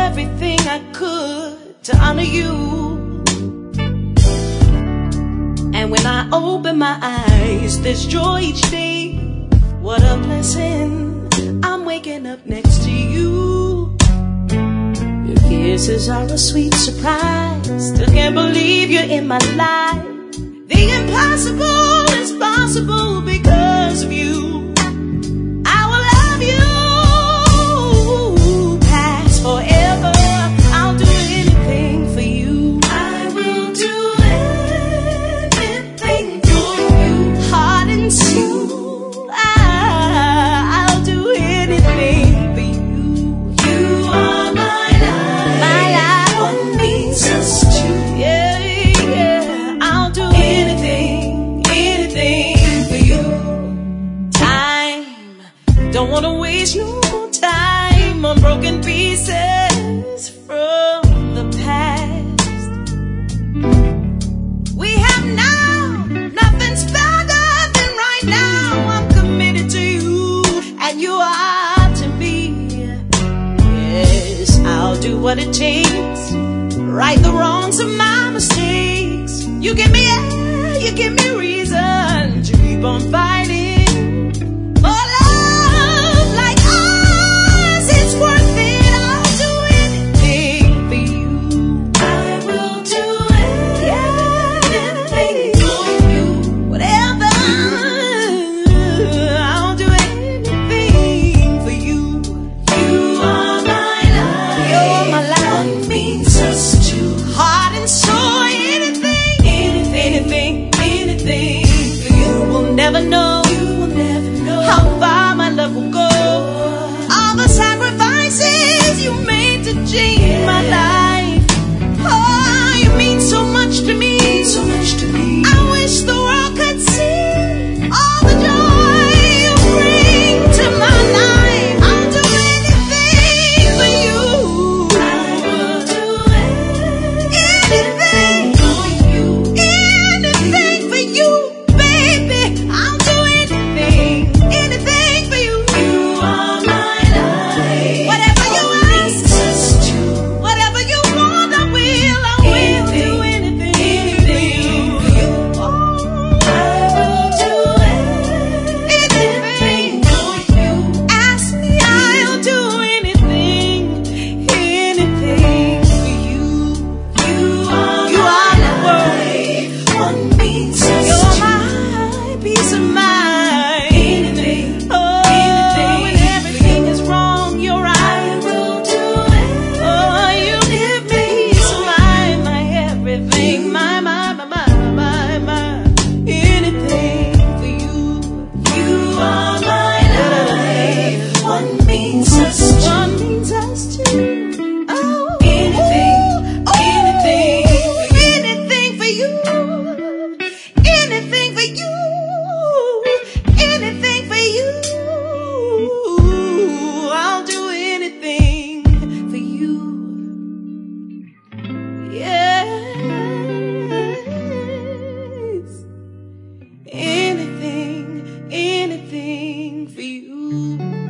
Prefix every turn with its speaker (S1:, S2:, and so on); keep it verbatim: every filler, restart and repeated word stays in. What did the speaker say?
S1: everything I could to honor you. And when I open my eyes, there's joy each day. What a blessing, I'm waking up next to you. Your kisses are a sweet surprise. Still can't believe you're in my life. The impossible is possible because of you. I will love you past forever. I'll do anything for you. I will do anything for you. Heart and soul, I, I'll do anything for you. You are my life, my life. What means us to, yeah, yeah. I'll do anything, anything for you. Time, don't wanna waste no time on broken pieces from the past. We have now, nothing's better than right now. I'm committed to you, and you are to me. Yes, I'll do what it takes, right the wrongs of my mistakes. You give me air, you give me reason to keep on fighting. For love like ours, it's worth it. I'll do anything for you. I will do anything for you. Whatever, I'll do anything for you. You are my life. You're my life. What means us to, heart and soul. Anything, anything, anything, anything for you. Will never know, you will never know how far my love will go. All the sacrifices you made to change my life. Oh, you mean so much to me, so much to me. I wish the world could see all the joy you bring to my life. I'll do anything for you. I will do anything for you. Anything for you, baby. I'll do anything, anything for you. You are my life. Whatever you ask, whatever you want, I will. I will do anything, anything for you. Oh, I will do anything for you. Ask me, I'll do anything, anything for you. You are you are the world. One means us. You're my peace of mind. Anything, oh, anything. When everything is wrong, you're right. I will do it. Oh, you give me peace of mind, my everything, my, my, my, my, my, my. Anything for you. You are my life. One means us to. One means us to. Oh, anything, anything, anything for you. Anything for you. Anything for you. I'll do anything for you. Yes. Anything, anything for you.